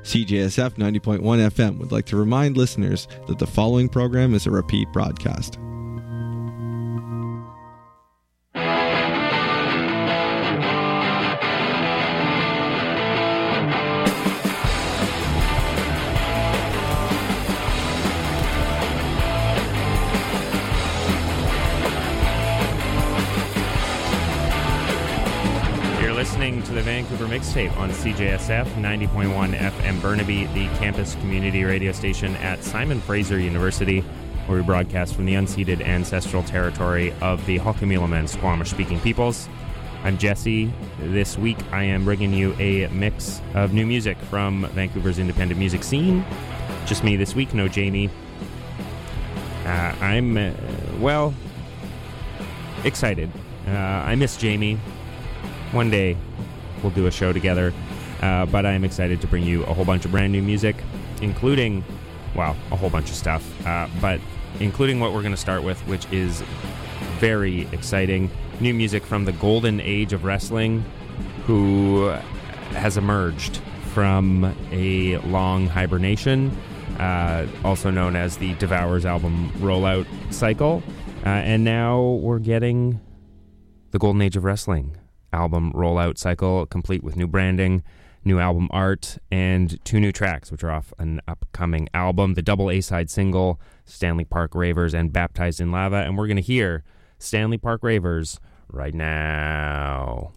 CJSF 90.1 FM would like to remind listeners that the following program is a repeat broadcast. Listening to the Vancouver Mixtape on CJSF 90.1 FM Burnaby, the campus community radio station at Simon Fraser University, where we broadcast from the unceded ancestral territory of the Halkahmillam and Squamish-speaking peoples. I'm Jesse. This week I am bringing you a mix of new music from Vancouver's independent music scene. Just me this week, no Jamie. I'm excited. I miss Jamie. One day we'll do a show together, but I'm excited to bring you a whole bunch of brand new music, including, a whole bunch of stuff, but including what we're going to start with, which is very exciting. New music from the golden age of wrestling, who has emerged from a long hibernation, also known as the Devourers album rollout cycle, and now we're getting the golden age of wrestling album rollout cycle, complete with new branding, new album art, and 2 new tracks, which are off an upcoming album, the double A-side single, Stanley Park Ravers and Baptized in Lava, and we're going to hear Stanley Park Ravers right now.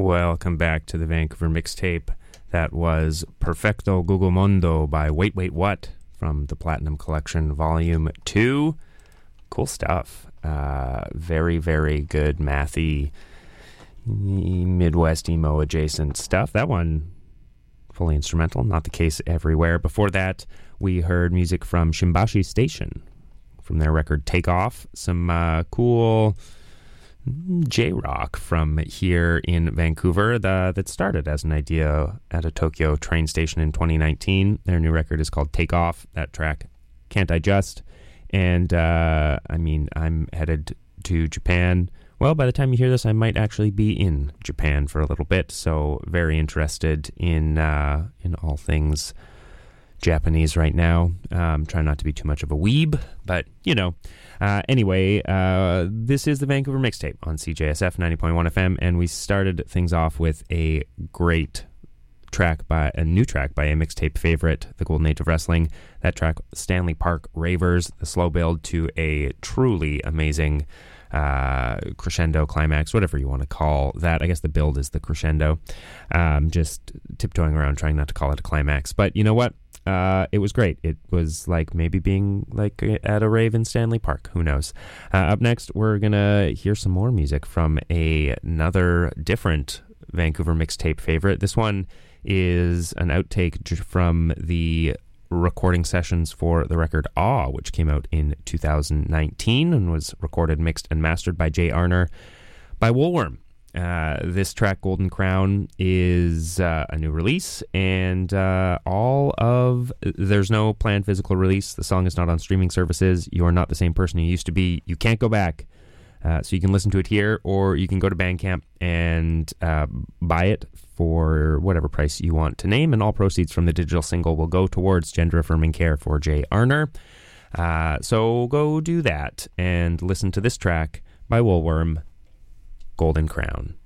Welcome back to the Vancouver mixtape. That was Perfecto Google Mondo by Wait Wait What from the Platinum Collection Volume 2. Cool stuff. Very, very good mathy Midwest emo adjacent stuff. That one fully instrumental, not the case everywhere. Before that, we heard music from Shimbashi Station from their record Take Off. Some cool J-rock from here in Vancouver that started as an idea at a Tokyo train station in 2019. Their new record is called Take Off. That track, Can't I Just? And I'm headed to Japan. Well, by the time you hear this, I might actually be in Japan for a little bit. So very interested in all things Japanese right now. Trying not to be too much of a weeb, but you know. Anyway, this is the Vancouver mixtape on CJSF 90.1 FM, and we started things off with a great new track by a mixtape favorite, the Golden Age of Wrestling. That track, Stanley Park Ravers, the slow build to a truly amazing crescendo, climax, whatever you want to call that. I guess the build is the crescendo. Just tiptoeing around trying not to call it a climax. But you know what? It was great. It was like maybe being like at a rave in Stanley Park. Who knows? Up next, we're going to hear some more music from another different Vancouver mixtape favorite. This one is an outtake from the recording sessions for the record Awe, which came out in 2019 and was recorded, mixed, and mastered by Jay Arner by Woolworm. This track, Golden Crown, is a new release, and there's no planned physical release. The song is not on streaming services. You are not the same person you used to be. You can't go back. So you can listen to it here, or you can go to Bandcamp and buy it for whatever price you want to name, and all proceeds from the digital single will go towards gender-affirming care for Jay Arner. So go do that and listen to this track by Woolworm, Golden Crown.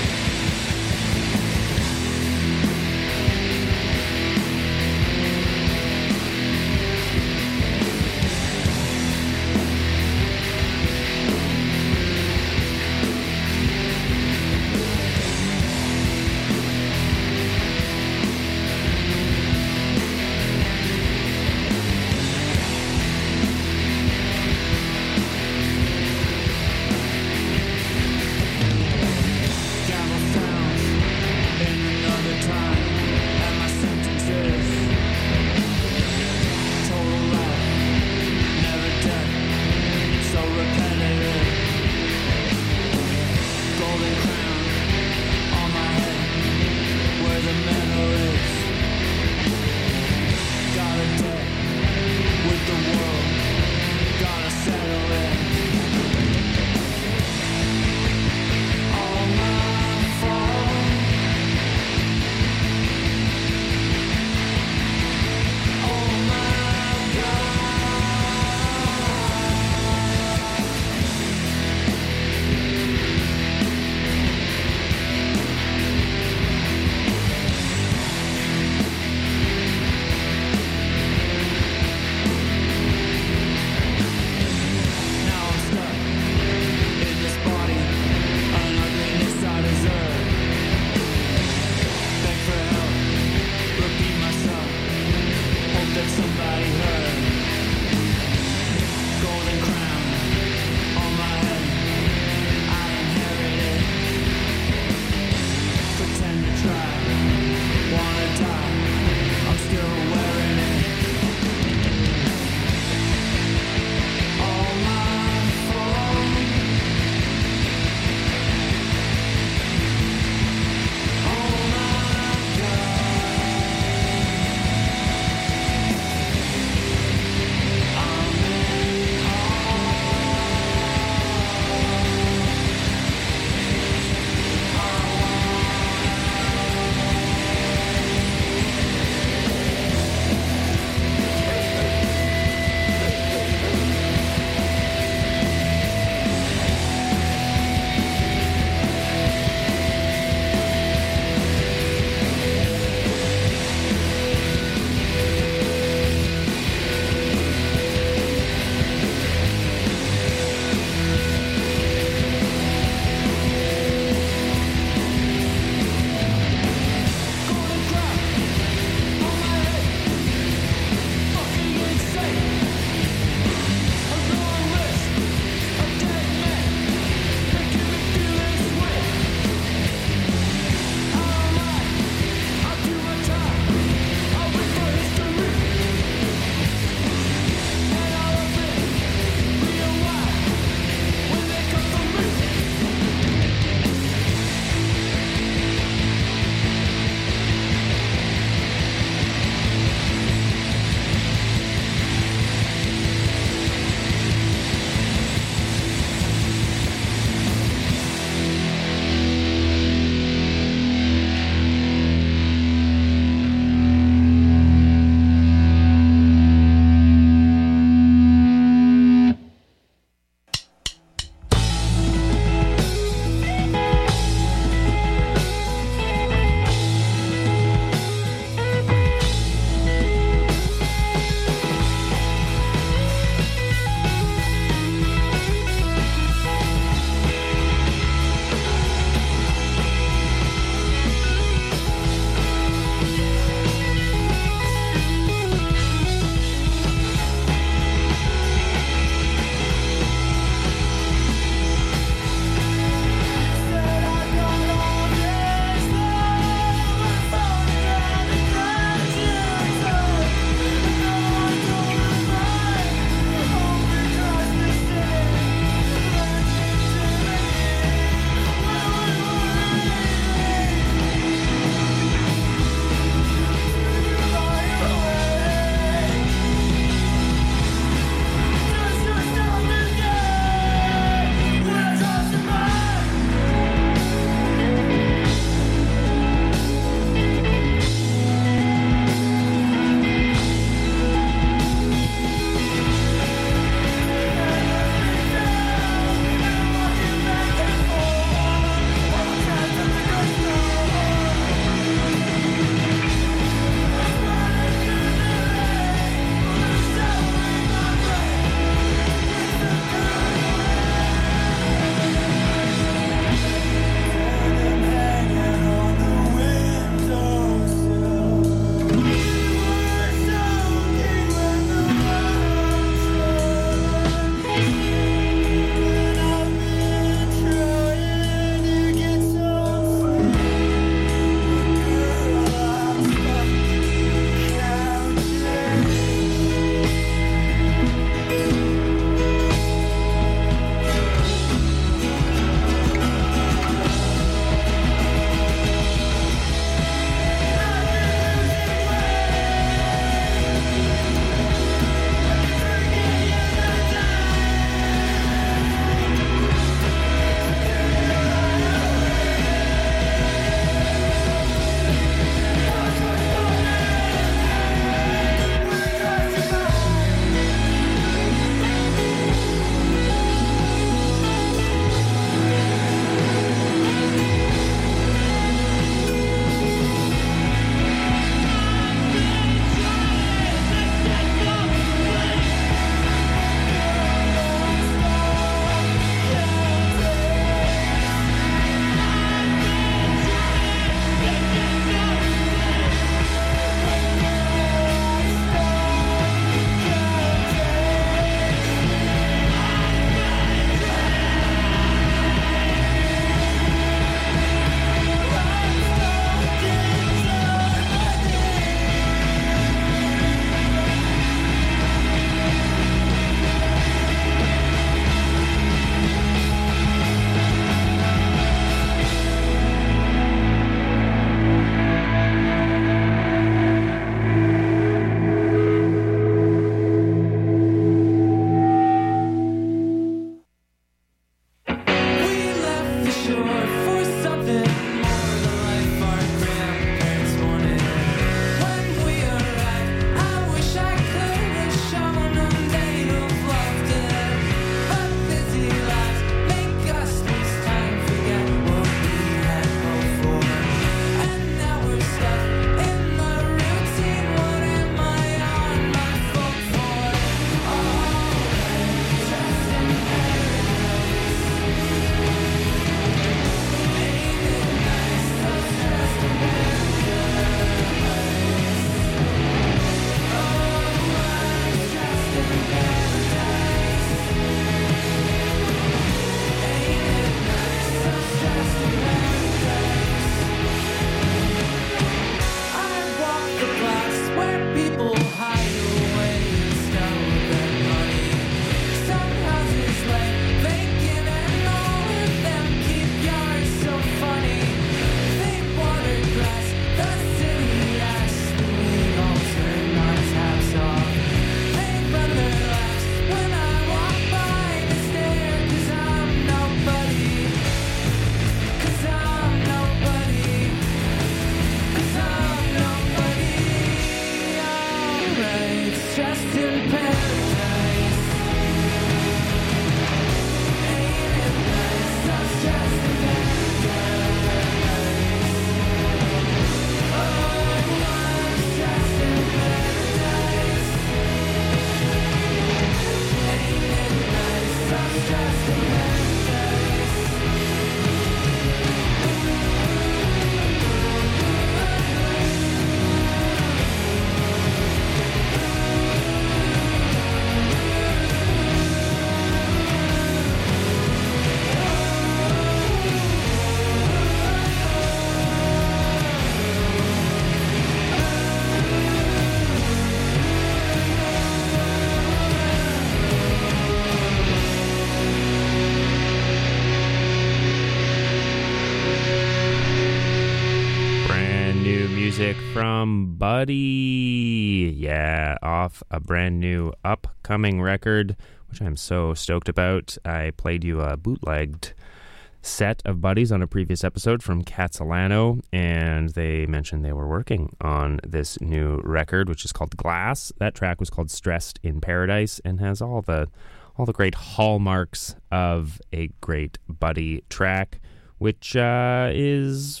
music from Buddy. Yeah, off a brand new upcoming record, which I'm so stoked about. I played you a bootlegged set of Buddies on a previous episode from Catalano, and they mentioned they were working on this new record, which is called Glass. That track was called Stressed in Paradise and has all the great hallmarks of a great Buddy track, which is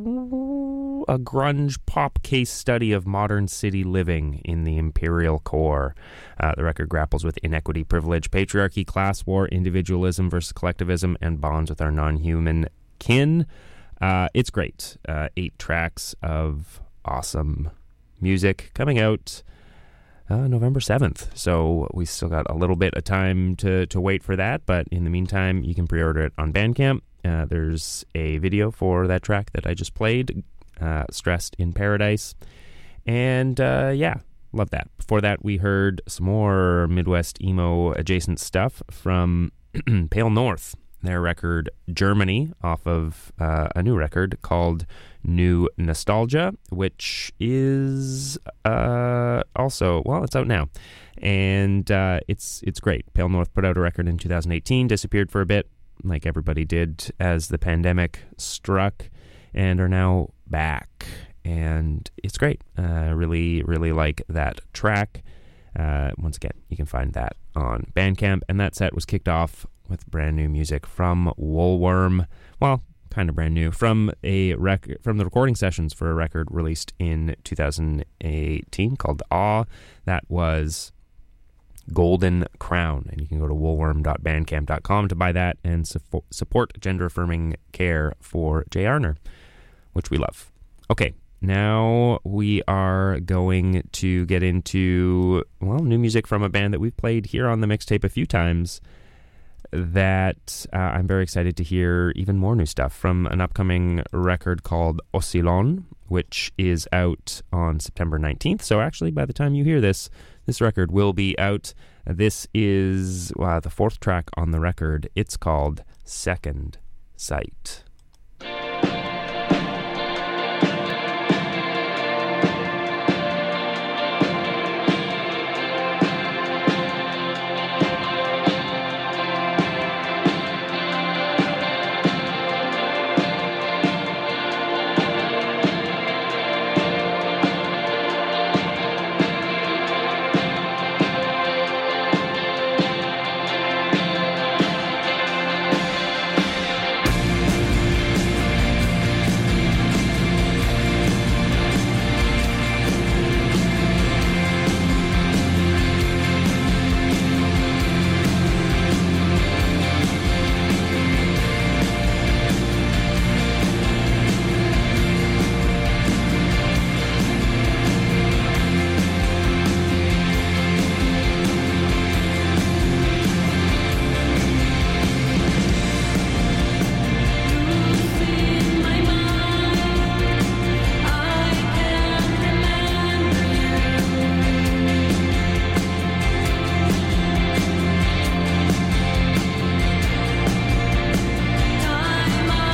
a grunge pop case study of modern city living in the imperial core. The record grapples with inequity, privilege, patriarchy, class war, individualism versus collectivism, and bonds with our non-human kin. It's great. 8 tracks of awesome music coming out November 7th. So we still got a little bit of time to wait for that, but in the meantime, you can pre-order it on Bandcamp. There's a video for that track that I just played, Stressed in Paradise. And yeah, love that. Before that, we heard some more Midwest emo adjacent stuff from Pale North, their record Germany, off of a new record called New Nostalgia, which is also, well, it's out now. And it's great. Pale North put out a record in 2018, disappeared for a bit, like everybody did as the pandemic struck, and are now back. And it's great. Really, really like that track. Once again, you can find that on Bandcamp. And that set was kicked off with brand new music from Woolworm. Well, kind of brand new, from the recording sessions for a record released in 2018 called Awe. That was Golden Crown, and you can go to woolworm.bandcamp.com to buy that and support gender-affirming care for Jay Arner, which we love. Okay, now we are going to get into, well, new music from a band that we've played here on the mixtape a few times, that I'm very excited to hear even more new stuff from an upcoming record called Oscillon, which is out on September 19th. So actually, by the time you hear this record will be out. This is the 4th track on the record. It's called Second Sight.